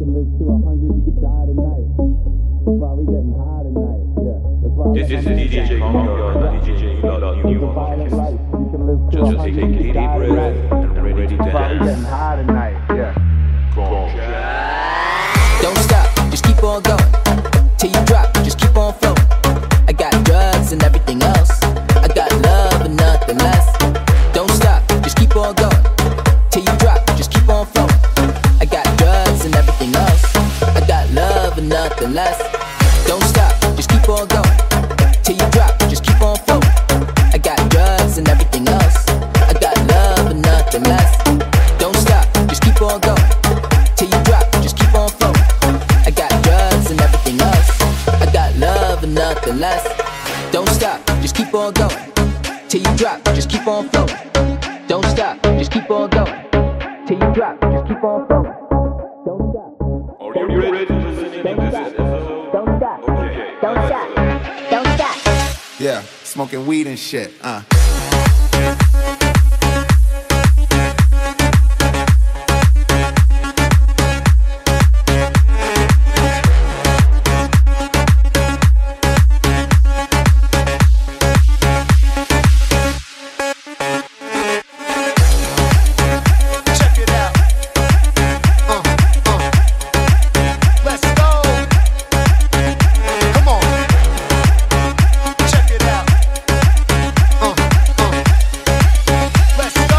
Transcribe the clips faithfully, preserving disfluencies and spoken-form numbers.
could live to a hundred, you could die tonight. That's why we getting high tonight. Yeah, that's why. This is D J Congo and D J Lord New Podcast. Just take a deep breath and ready to That's why we dance. getting high tonight. Yeah. Don't stop, just keep on going till you drop, just keep on flowing. I got drugs and everything else. I got love and nothing less. Don't stop, just keep on going till you drop, just keep on flowing. I got drugs and everything else. I got love and nothing less. Don't stop, just keep on going till you drop, just keep on flowing. I got drugs and everything else. I got love and nothing less. Don't stop, just keep on going till you drop, just keep on flowing. I got drugs and everything else. I got love and nothing less. Don't stop, just keep on going till you drop, just keep on flowing. Don't stop, just keep on going till you drop, just keep on flowing. Don't stop. Are you ready to listen to this episode? Don't stop. Okay. Don't stop. Don't stop. Yeah, smoking weed and shit. Uh. Check it out. Uh, uh. Let's go. Come on. Check it out. Uh, uh. Let's go.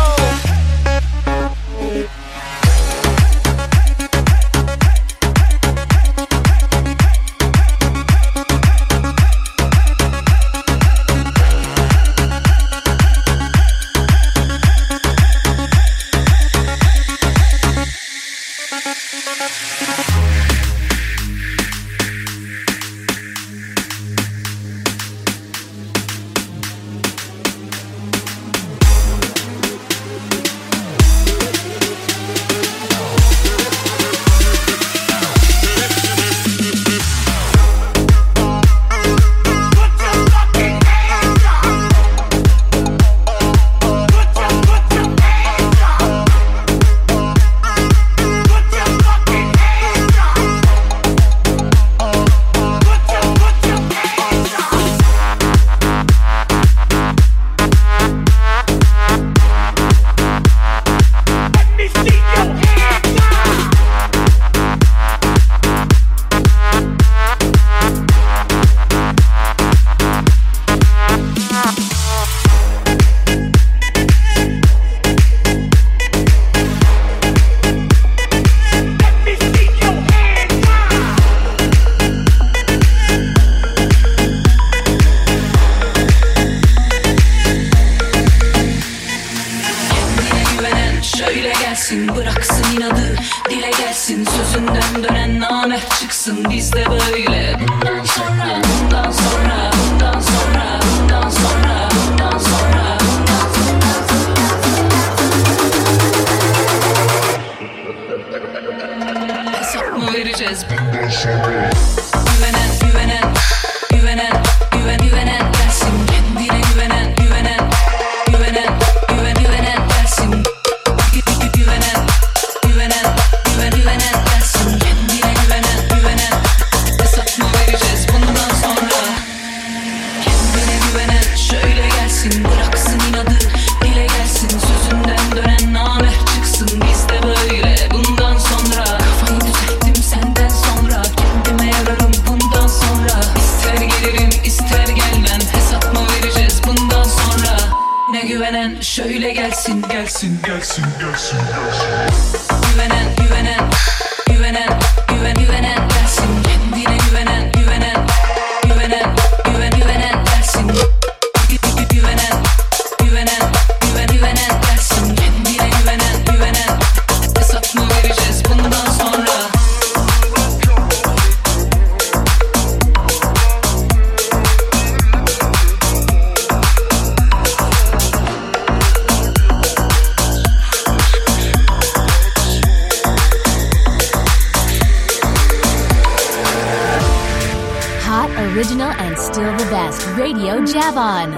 Güvenen şöyle gelsin, bıraksın inadı, dile gelsin, sözünden dönen namert çıksın, bizde böyle. Bundan sonra, bundan sonra, bundan sonra, bundan sonra, bundan sonra, bundan sonra. Hesap mı vereceğiz bundan sonra? Güvenen, güvenen, güvenen, güven, güvenen gelsin, kendine güvenen, güvenen, güvenen, güven, güvenen gelsin. Güvenen, güvenen, güven, güvenen gelsin, kendine güvenen, güvenen. Hesap mı vereceğiz bundan sonra? Kendine güvenen şöyle gelsin, bıraksın inadı, dile gelsin, sözünden dönen namert çıksın, bizde böyle. Bundan sonra kafayı düzelttim senden sonra, kendime yararım bundan sonra. İster gelirim ister gelmem, hesap mı vereceğiz bundan sonra? Ne güvenen şöyle gelsin, gelsin, gelsin, gelsin, gelsin. Güvenen, güvenen, güvenen, güven, güvenen gelsin, kendine güvenen, güvenen, güvenen, güven, güvenen gelsin. Güvenen, güvenen, güven, güvenen gelsin, kendine güvenen, güvenen. Hesap mı vereceğiz bundan sonra? Hot, original, and still the best. Radio Javon.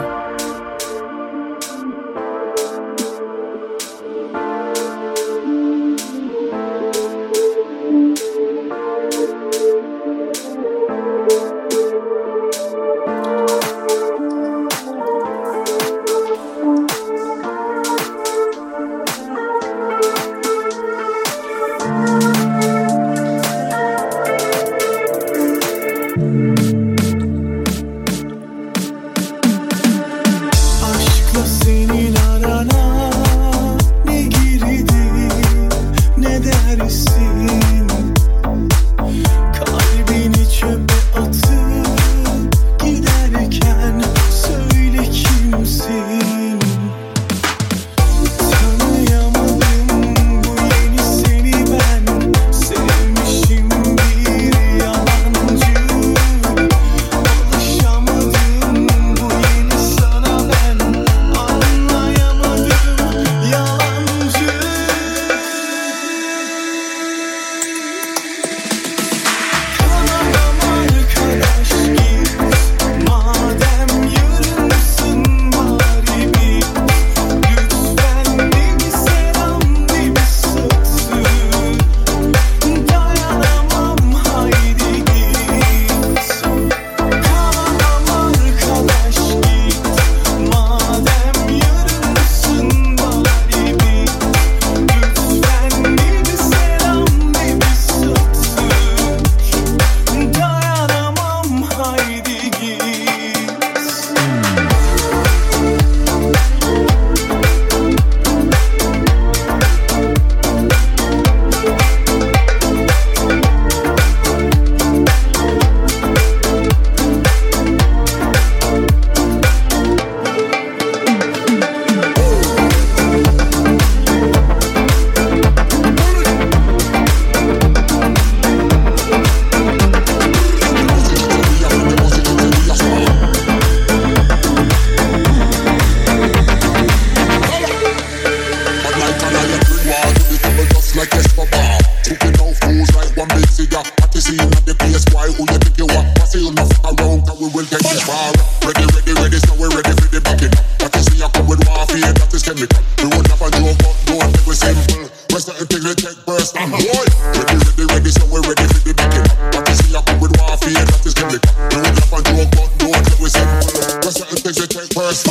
we simple. What's that thing we take first? And boy, ready, ready, ready, so we're ready for the backing. What you see, I come with warfare, that is chemical. Don't laugh and joke, but don't let we simple. What's that thing we take first?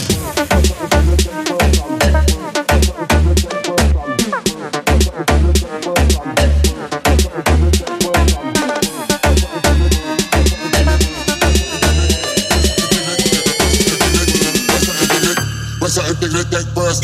What's that thing we take first?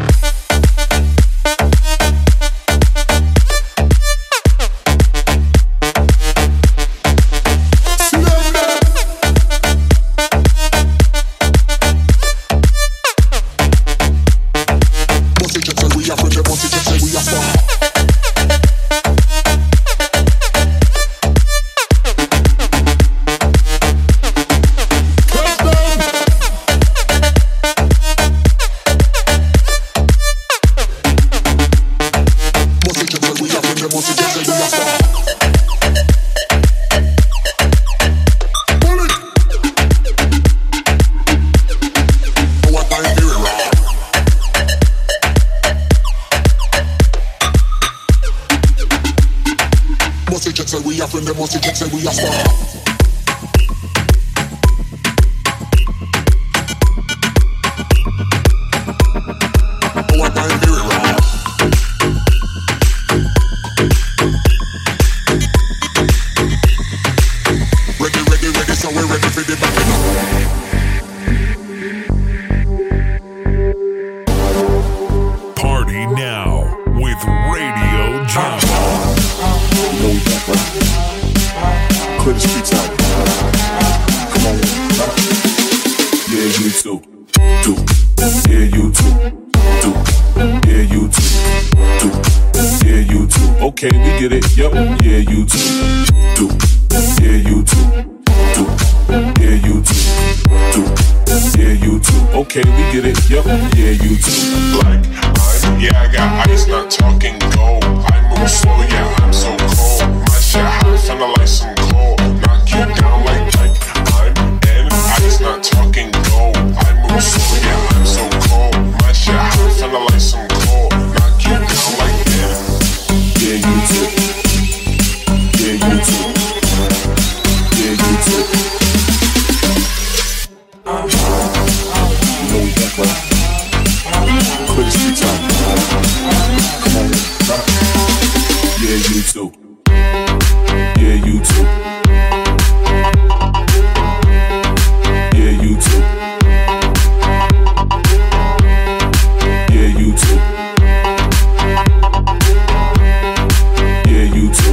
Okay, we get it, yep, yeah, you too, do, yeah, you too, do, yeah, you too, do, yeah, you too, okay, we get it, yep, yeah, you too. Like, I'm, yeah, I got ice, not talking gold. I move slow, yeah, I'm so cold. My shit high, finna like some cold. Knock you down like, like, I'm in ice, not talking gold. I move slow, yeah, I'm so cold. My shit high, finna like some cold. Knock you down like that. Yeah, you too. Yeah, you too. Yeah, you too. You know we back, right? Clear the streets out. Come on, rock. Yeah, you too. Yeah, you too. Yeah, you too. Yeah, you too. Yeah, you too.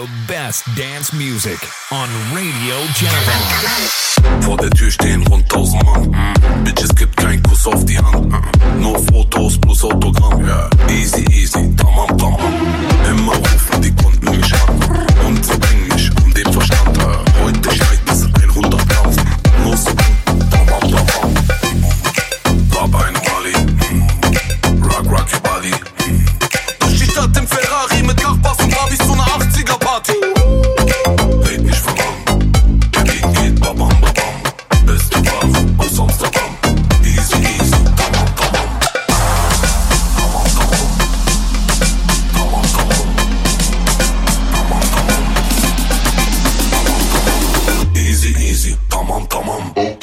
The best dance music on Radio Java. Vor der Tür stehen rund tausend Mann. Mm. Bitch, es gibt keinen Kuss auf die Hand. Mm. Nur Fotos plus Autogramm. Yeah. Easy, easy, tamam, tamam. Immer rufen die Kunden mich an. Und sie bringen mich um den Verstand. Uh. Heute steigt es hundert Kampf. Nur so gut, tamam, tamam. Baba in Mali. Mm. Rock, rock your body. Mm. Durch die Stadt im Ferrari mit Nachbars und Babys zu einer achtziger Party. Red nicht von an. Der Beat geht babam, babam. Beste Ware aus Amsterdam. Easy, easy, tamam, tamam. Tamam, tamam. Tamam, tamam. Tamam, tamam. Tamam, tamam. Easy, easy, tamam, tamam. Okay.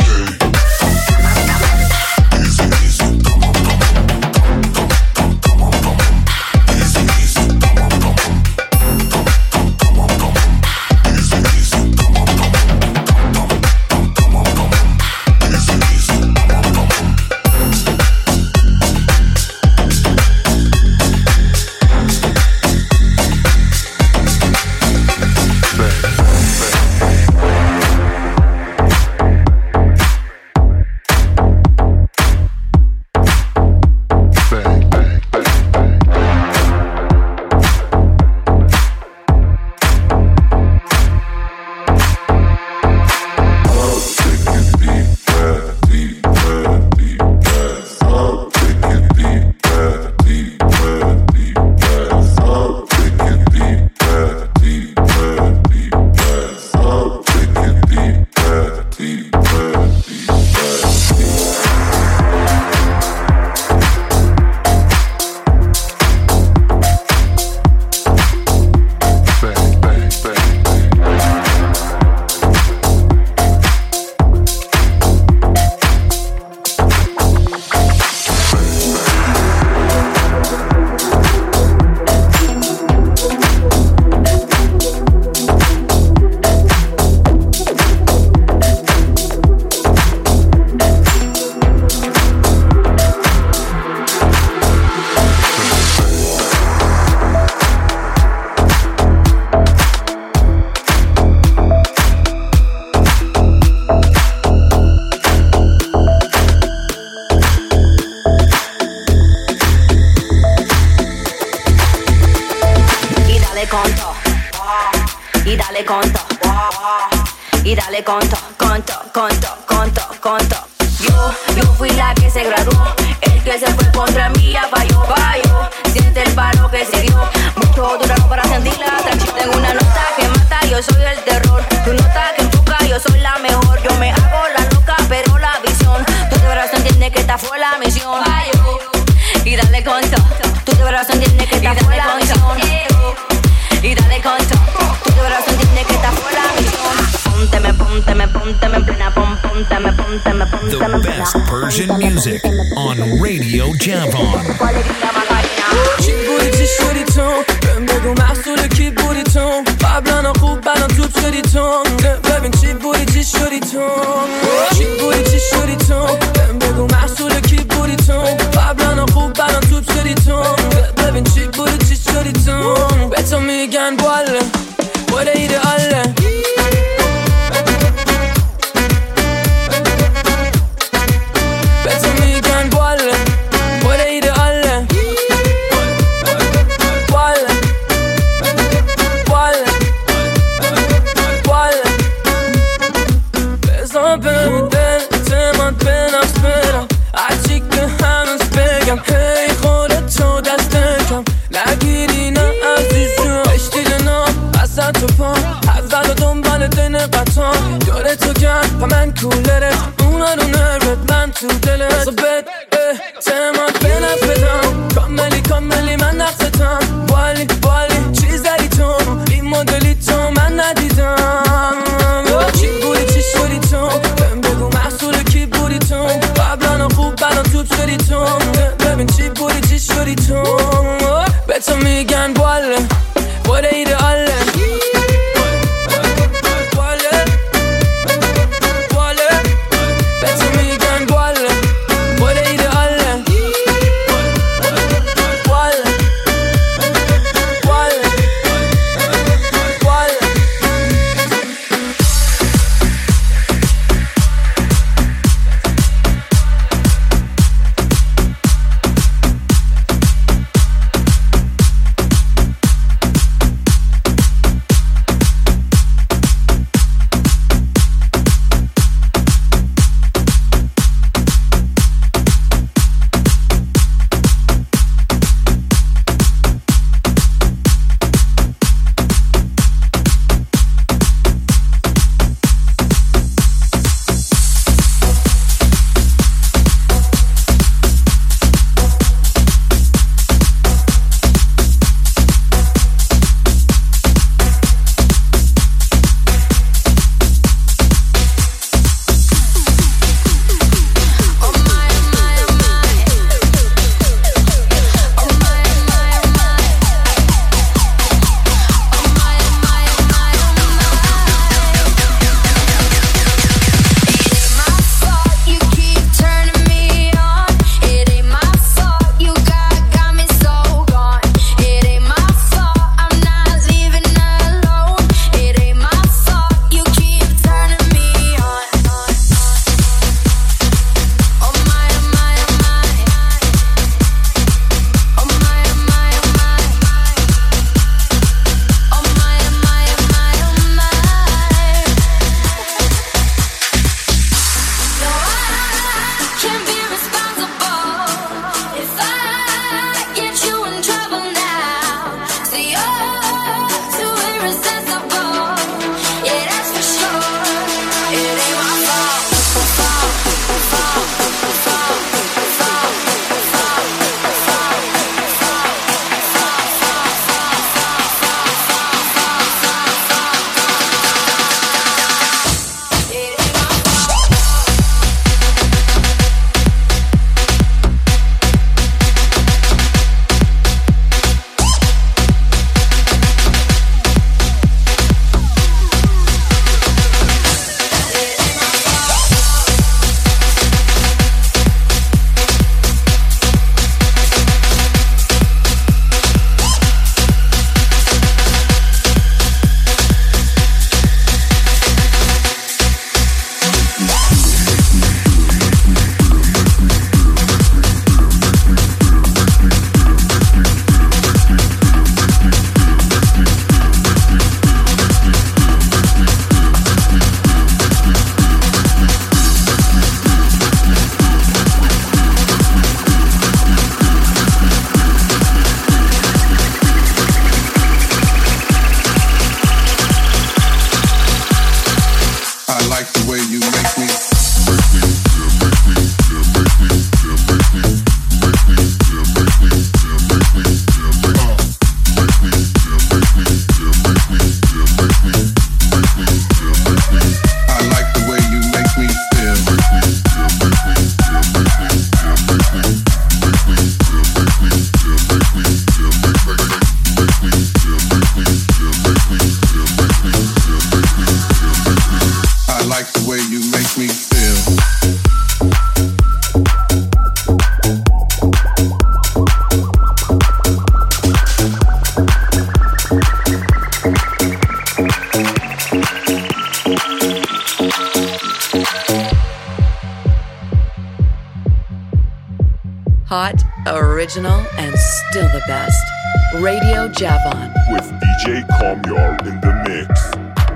Hot, original, and still the best. Radio Javon. With D J Comyar in the mix.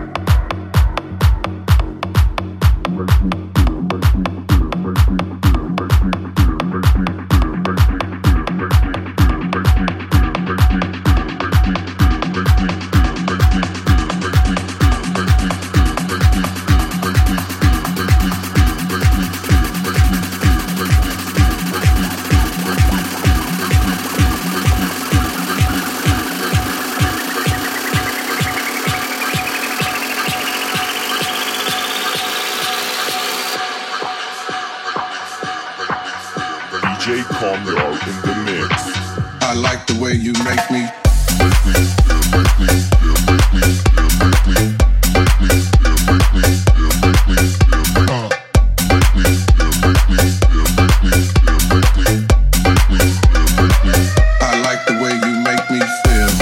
D J Comyar in the mix. I like the way you make me. Uh. I like the way you make me feel.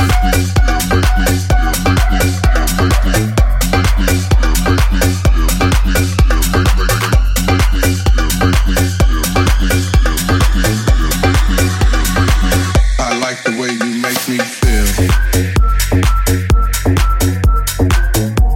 I like the way you make me feel.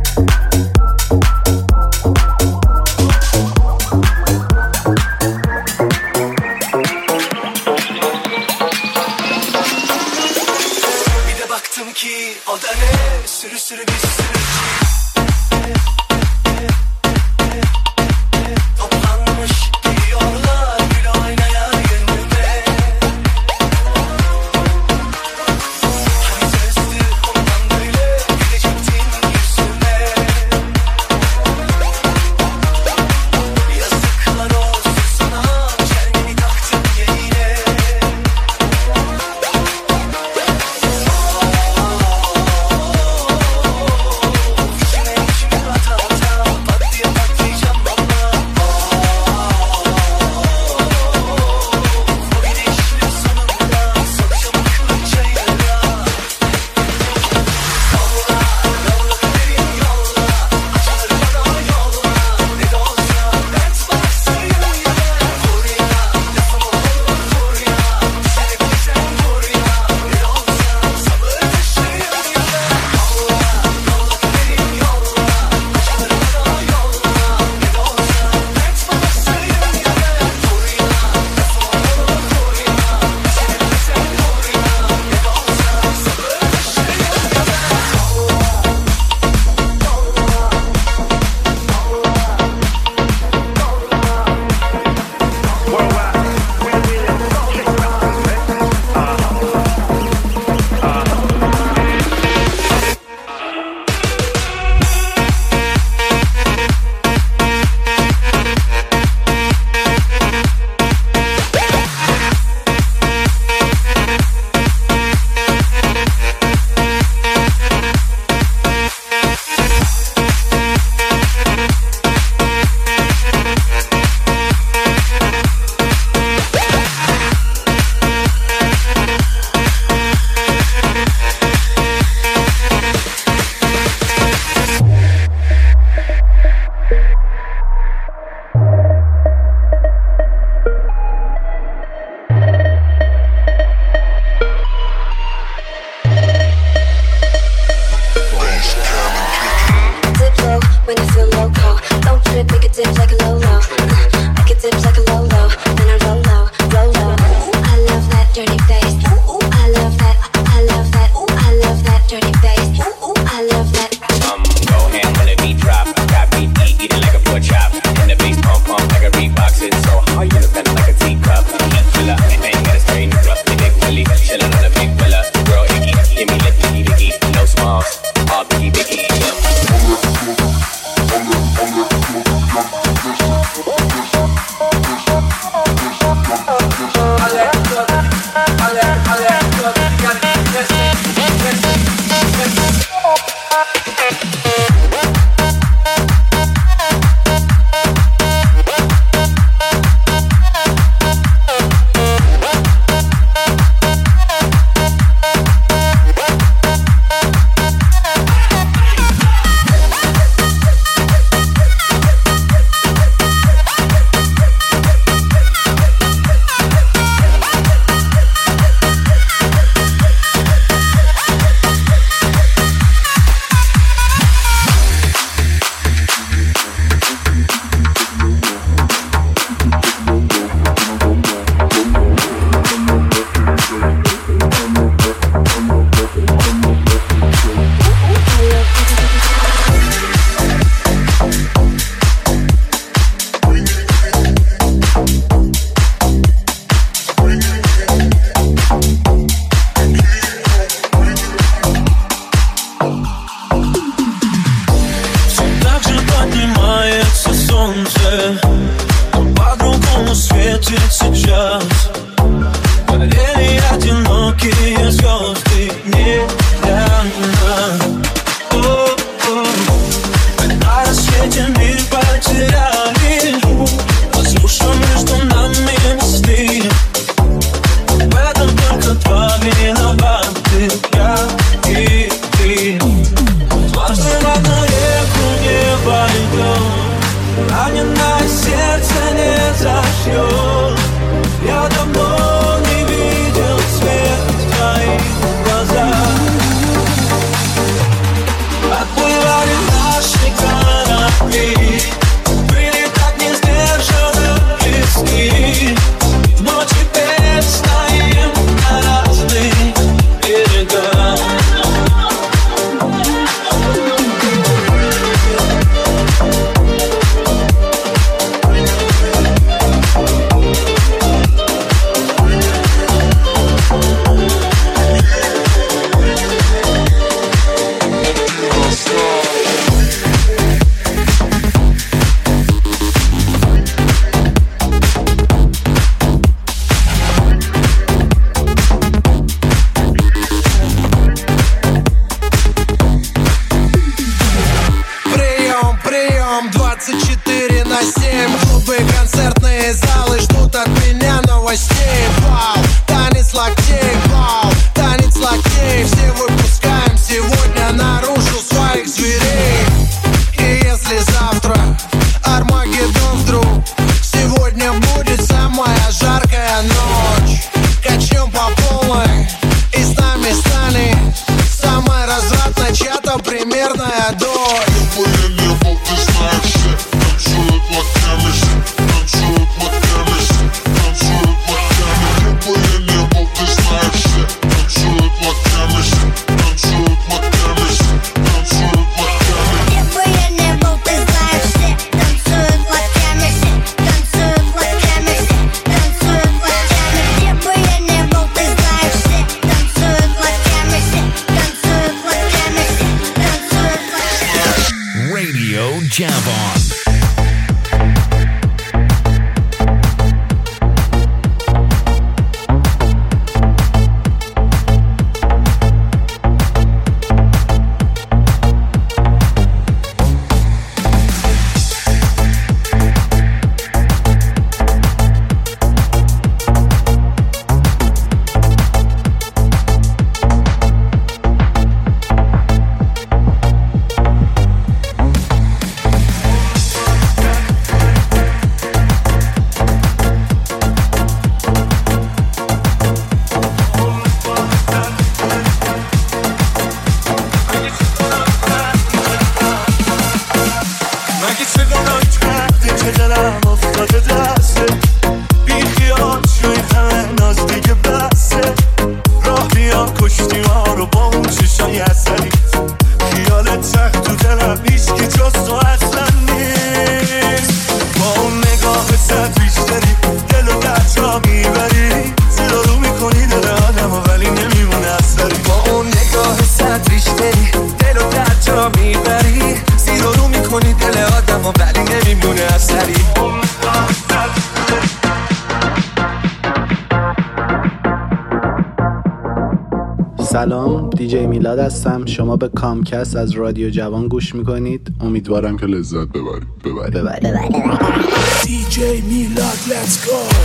сейчас. Горели одинокие звезды нереально. О-о. На рассвете мир потеряли, возможно, между нами мосты. В этом только два виноваты, я и ты. Дважды в одну реку не пойдем, раненое сердце не зашьет. Я давно не видел свет в твоих глазах. Отплывали наши корабли, были так не сдержанно близки. В ночи без стоим на разных берегах. Концертные залы ждут от меня новостей. Вау, танец локтей, вау, танец локтей. Все выпускаем сегодня наружу своих зверей. И если завтра Армагеддон вдруг, сегодня будет самая жаркая ночь. Качнем по полной, и с нами станет самая развратная чья-то примерная дочь. Jam on. سلام، دیجی میلاد هستم. شما به کامکست از رادیو جوان گوش میکنید. امیدوارم که لذت ببرید. ببرید. ببرید. ببرید. دیجی میلاد let's go.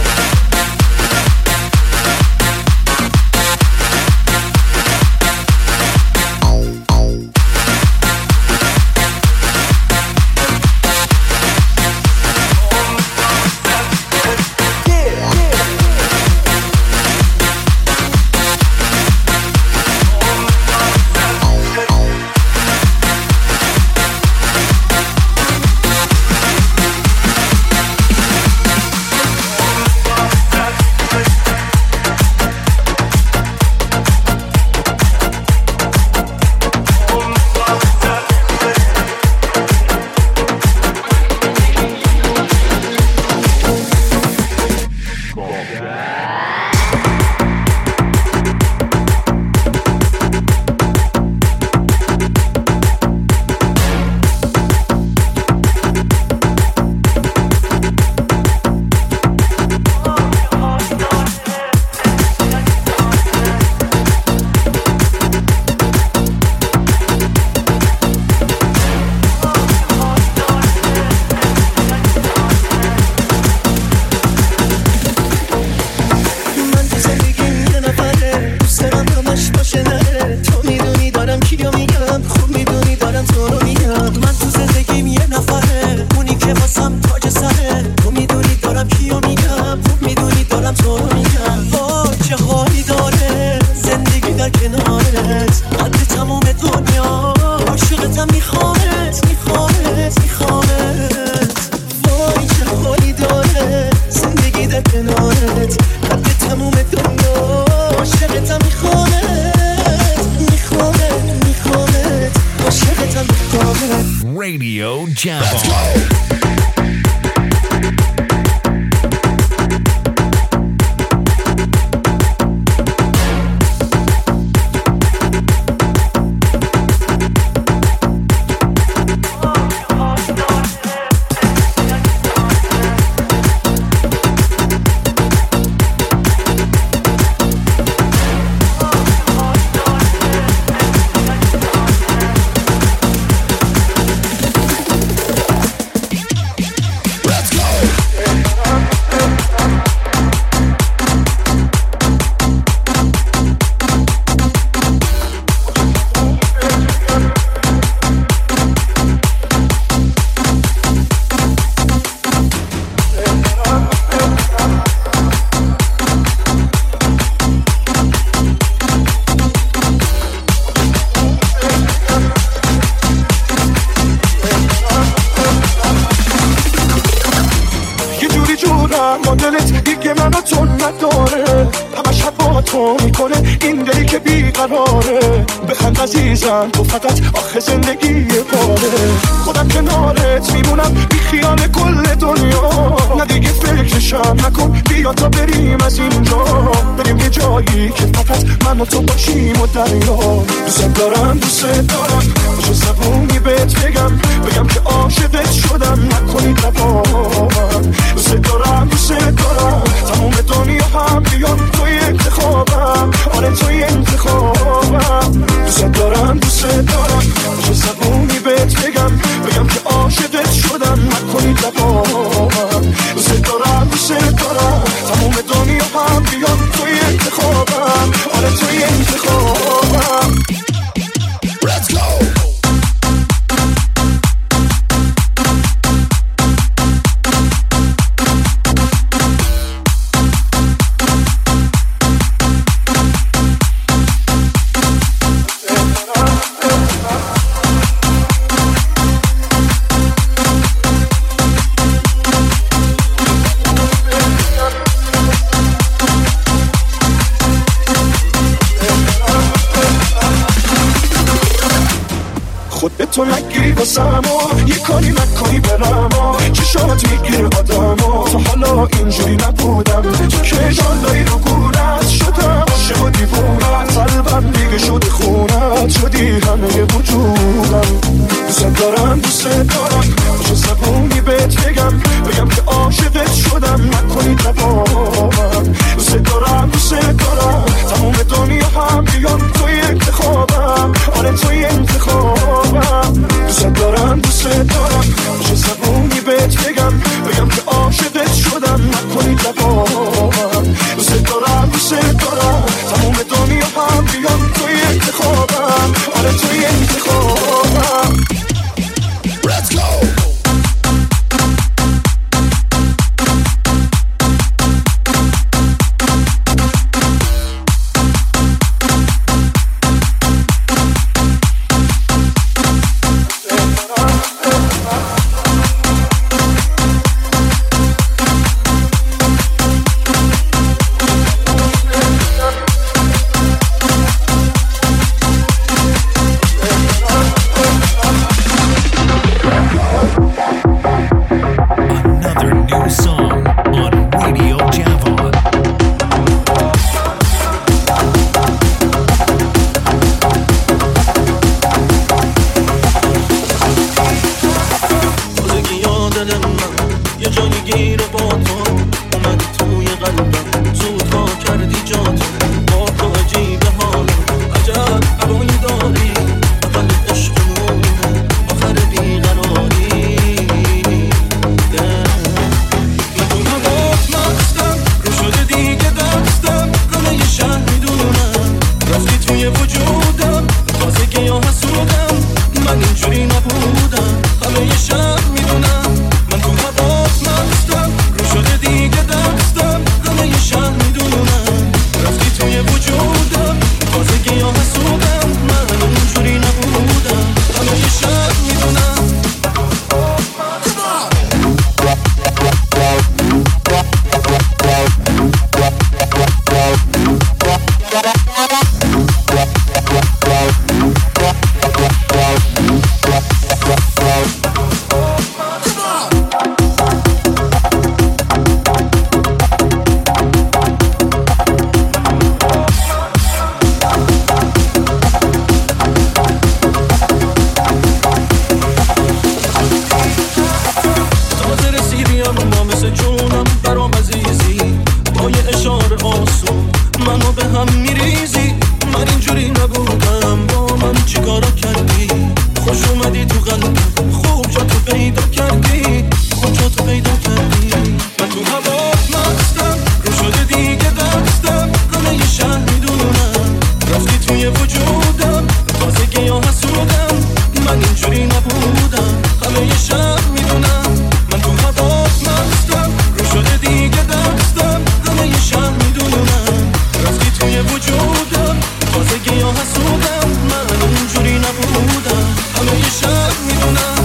میگم وای چه حالی داره زندگی در کنارت قد تمام دنیا عاشقتم میخوامت میخوامت میخوامت وای چه حالی داره زندگی در کنارت قد تمام دنیا عاشقتم میخوامت میخوامت میخوامت عاشقتم میخوامت Radio Javon. عزیزم تو فقط آخه زندگی باره خودم کنارت میمونم بی خیال کل دنیا نه دیگه فکرشم نکن بیا تا بریم از اینجا بریم یه جایی که فقط من و تو باشیم و دریا دوست دارم دوست دارم باشو زبونی بهت بگم بگم که عاشقت شدم نکنی دوام دوست دارم دوست دارم تمام دنیا هم بیان توی انتخابم آره توی انتخابم دوست دارم دوست دارم باشو زبونی بهت بگم بگم که عاشقت شدم نکنی دوام دوست دارم دوست دارم تمام دنیا هم بیان توی انتخابم آره توی انتخابم Let's go! تو نگیری باسم و یه کاری نکنی برم و چشامت میگیره آدم و تا حالا اینجوری نبودم تو که جالایی رو گورت شدم عاشق و دیوونت قلبم دیگه شده خونت شدی همه وجودم دوست دارم دوست دارم باشو زبونی بهت بگم بگم که عاشقت شدم نکنی دوام دوست دارم دوست دارم تمام دنیا هم بیان توی انتخابم آره توی انتخابم دوست دارم دوست دارم باشو زبونی بهت بگم بگم که عاشقت شدم نکنی دوام دوست دارم دوست دارم تمام دنیا هم بیان توی انتخابم آره توی انتخابم Let's go! شهر میدونم آسون منو به هم میریزی. من اینجوری نبودم، با من چیکارا کردی؟ خوش اومدی تو قلبم، خوب جا تو پیدا کردی، خوب جا تو پیدا کردی. من تو هوات مستم، رو شده دیگه دستم، همه یه شهر میدونم رفتی توی وجودم، تازگی ها حسودم. من اینجوری نبودم، همه یه شهر میدونم. من تو هوات مستم، رو شده دیگه دستم، همه یه شهر میدونم رفتی توی وجودم، تازگی ها حسودم. من اینجوری نبودم، همه یه شهر میدونم.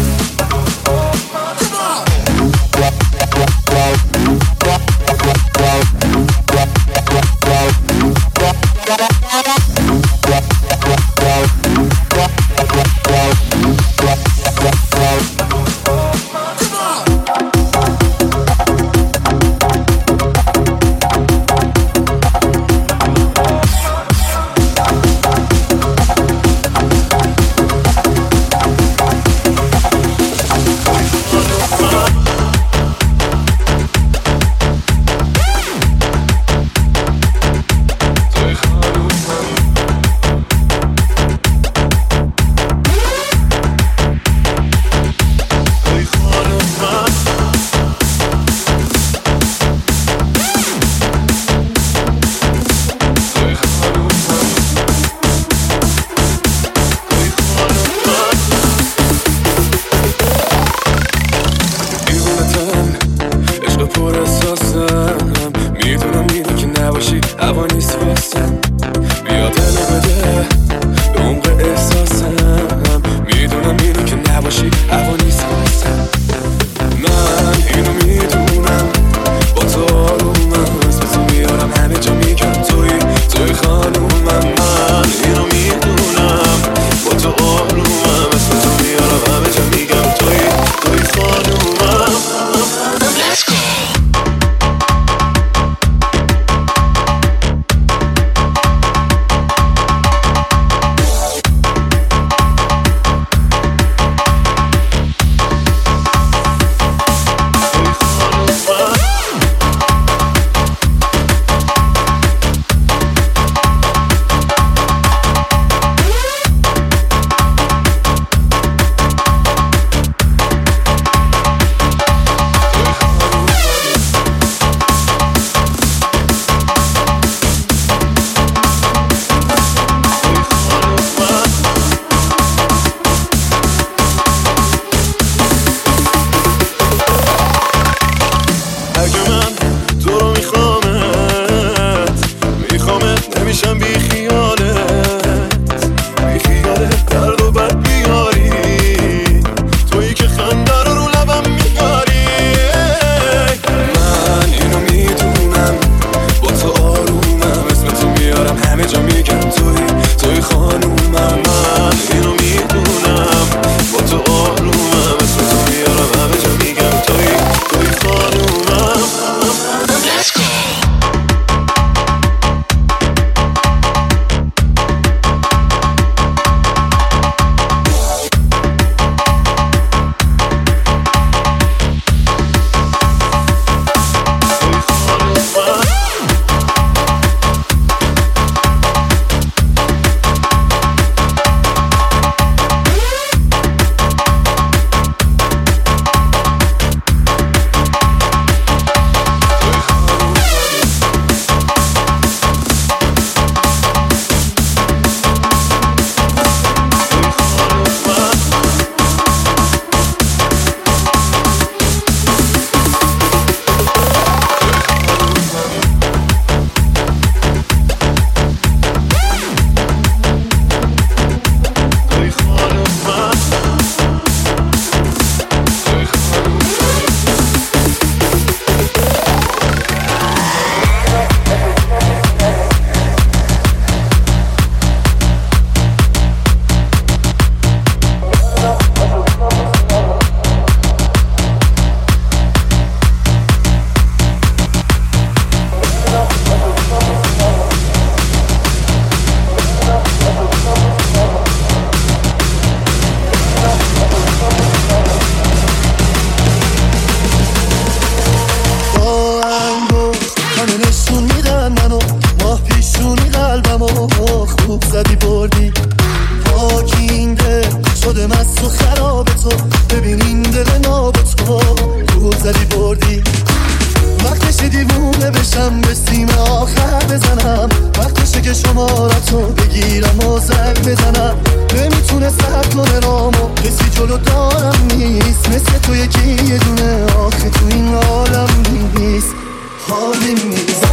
توپ زدی بردی پاکی این دل شده مست و خراب تو ببین این دل ناب تو توپ زدی بردی وقتشه دیوونه بشم به سیم آخر بزنم وقتشه که شمارتو بگیرم و زنگ بزنم نمیتونه سر کنه رامو کسی جلو دارم نیست مثل تو یکی یه دونه آخه تو این عالم نیست حالی نیست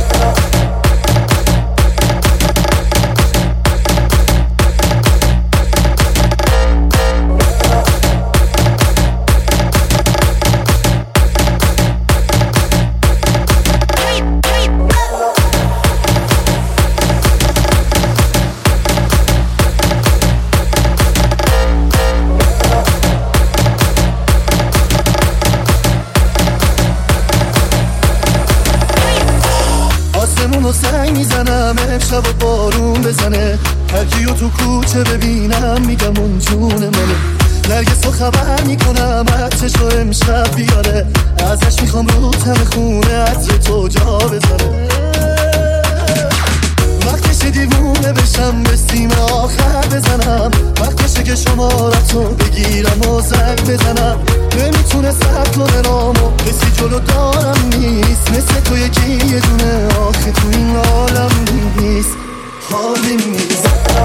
سنگ میزنم امشب و بارون بزنه هر کیو تو کوچه ببینم میگم اون جون منه نرگسو خبر میکنم عطرشو امشب بیاره ازش میخوام رو تم خونه عطر تو جا بذاره وقتشه دیوونه بشم به سیم آخر بزنم وقتشه که شمارتو بگیرم و زنگ بزنم نمیتونه سر کنه رامو کسی جلو دارم نیست مثل تو یکی یه دونه آخه تو این عالم نیست حالی نیست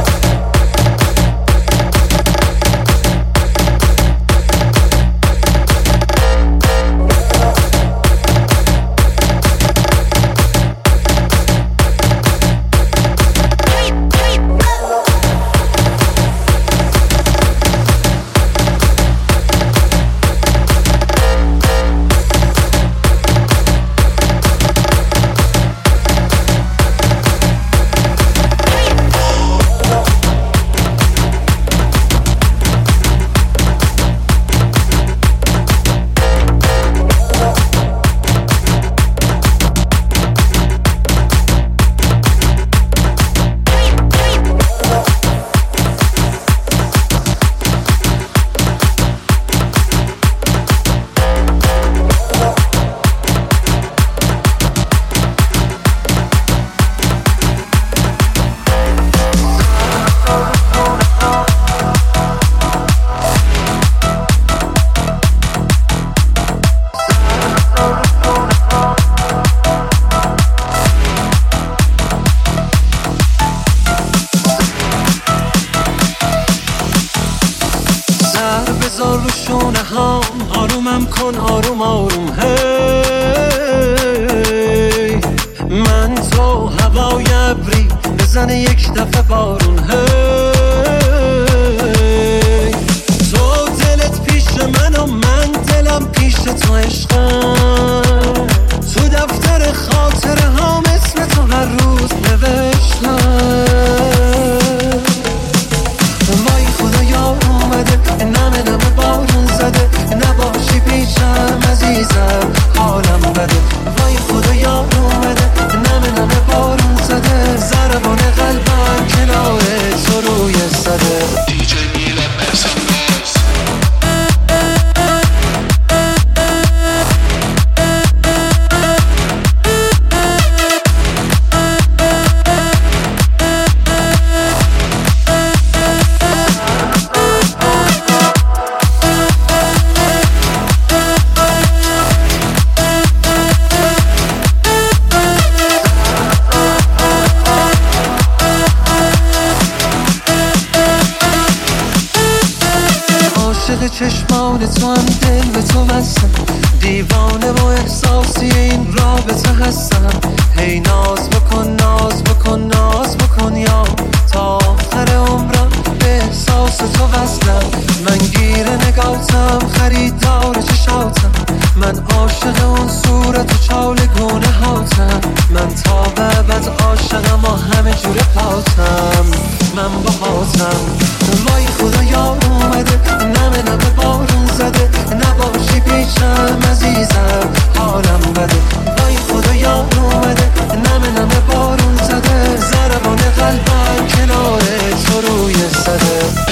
چشمان تو هم دل به تو بستم دیوانه و احساسی این رابطه هستم هی ناز بکن ناز بکن ناز بکن یا تا آخر عمرم به احساس تو وصلم من گیر نگاتم خریدار چشاتم من عاشق اون صورت و چالگونه هاتم من تا به بعد عاشقم و همه جور پاتم من با هاتم وای خدا یار اومده نمه نمه بارون زده نباشی پیشم عزیزم حالم بده وای خدا یار اومده نمه نمه بارون زده ضربان قلبم کنار تو روی صده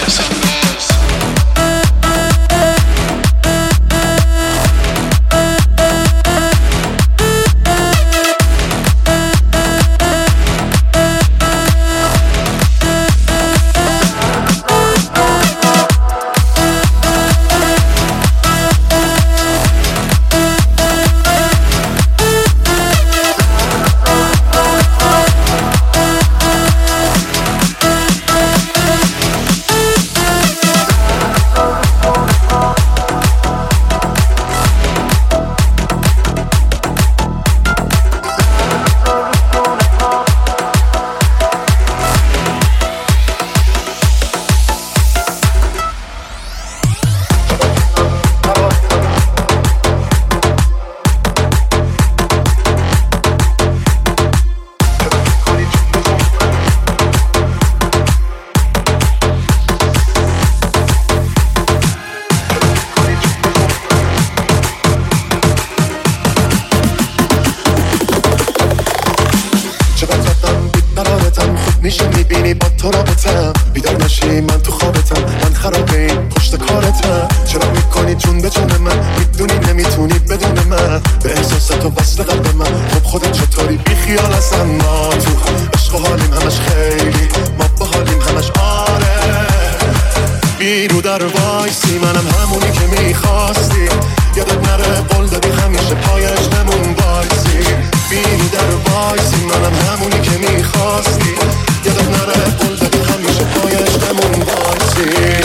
میبینی با تو رابطم، بیدار نشی من تو خوابتم، من خراب این پشت کارتم. چرا میکنی جون به جون من، میدونی نمیتونی بدون من، به احساس تو وصل قلب من. خب خودت چطوری بی خیال هستم، ما تو عشق و حالیم همش خیلی، ما با حالیم همش آره. بیرو در وایسی منم همونی که میخواستی، یادت نره قول دادی همیشه پایش نمون وایسی. بیرو در وایسی منم همونی که میخواستی، یادت نره قول دادی همیشه پایش نمون وایسی.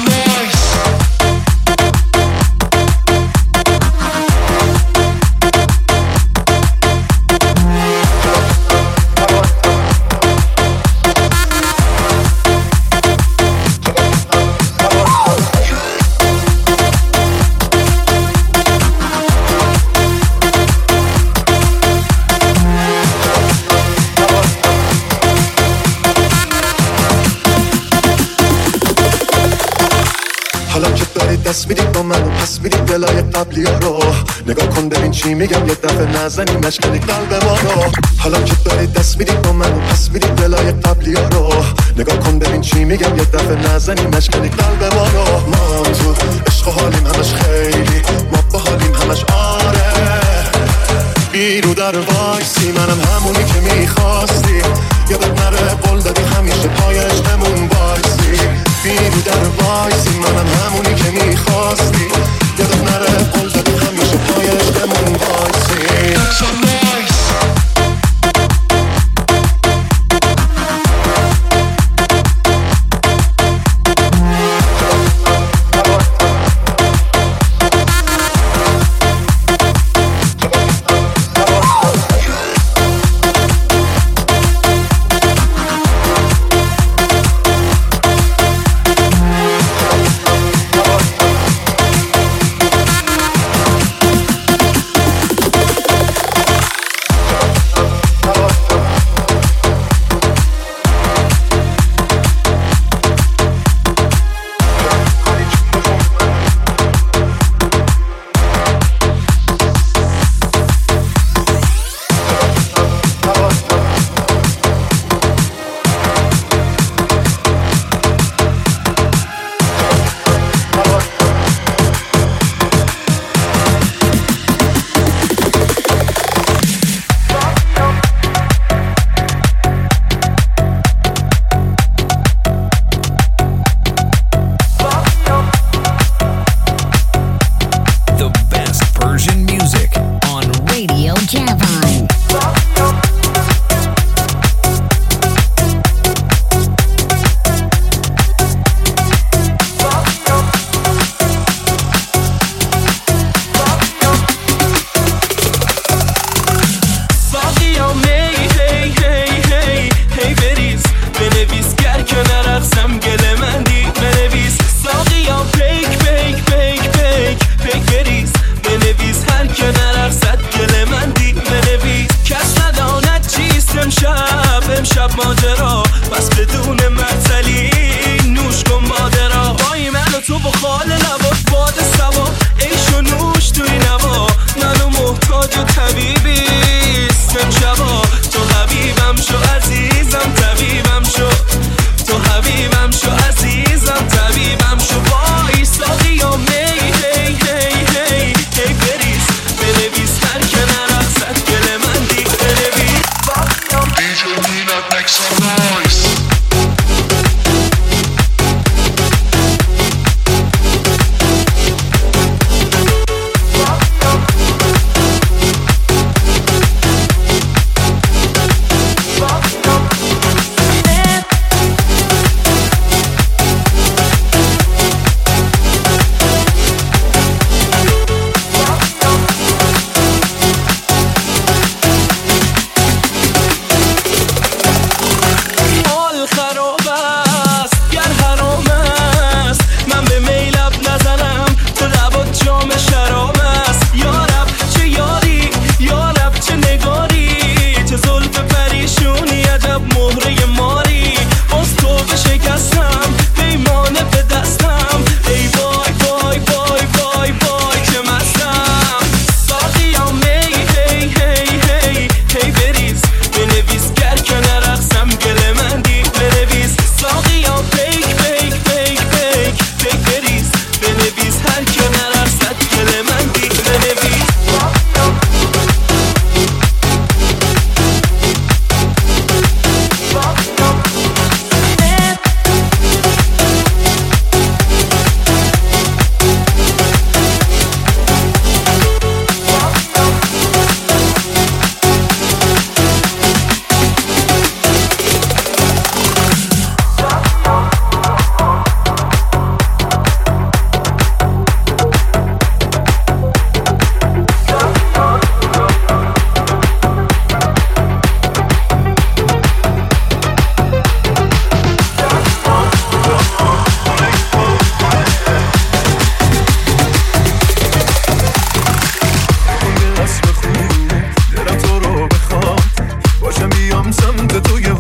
دست میدی با من و پس میدی دلای قبلی ها رو. نگاه کن ببین چی میگم، یه دفعه نزنی مشکلی قلب ما رو. حالا که داری دست میدی با من و پس میدی دلای قبلی ها رو. نگاه کن ببین چی میگم، یه دفعه نزنی مشکلی قلب ما رو. ما تو عشق و حالیم همش خیلی، ما با حالیم همش آره. بیرو در وایسی منم همونی که میخواستی، یادت نره قول دادی همیشه پایش نمون وایسی. بیرو در وایسی منم همونی که میخواستی، یادت نره قول دادی همیشه پایش نمون وایسی.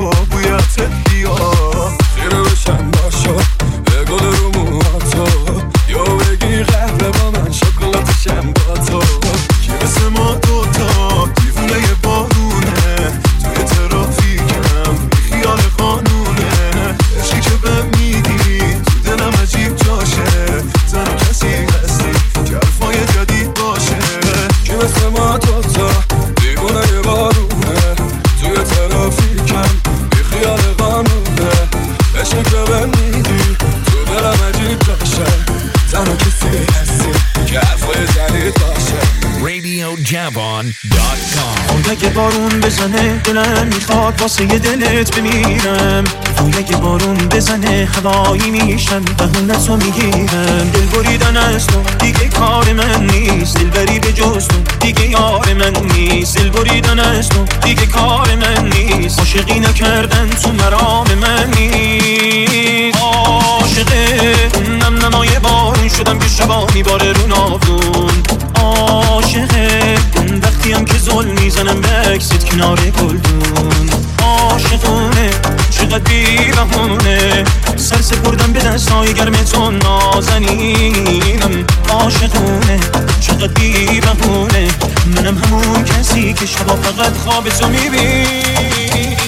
با بویت بیا خیره بشم باشا به گل رو موهاتو یا بگی قهوه با من شکلاتشم با تو که مثل ما دوتا دیوونه بارونه توی ترافیکم بی خیال قانونه عشقی که بهم میدی تو دلم عجیب جاشه تنها کسی هستی که حرفای جدید باشه که مثل ما دوتا دیوونه بارونه توی ترافیکم بی خیال قانونه عشقی که بهم میدی تو دلم عجیب جاشه تنها کسی هستی که حرفای جدید باشه radio javon dot com. اگه بارون بزنه دلم میخواد واسه یه دلت بمیرم اگه بارون بزنه هوایی میشم بهونت رو میگیرم دل بریدن از تو دیگه کار من نیست دل بری به جز تو دیگه یار من نیست دل بریدن از تو دیگه کار من نیست عاشقی نکردن تو مرام من نیست عاشقه نم نمای بارون شدم که شبا میباره رو ناودون عاشقه وقتی هم که ظلم میزنم بکسید کنار گلدون عاشقونه چقدر بی بهونه سر سپردم به دستای گرم تو نازنینم عاشقونه چقدر بی بهونه منم همون کسی که شبا فقط خواب تو میبینم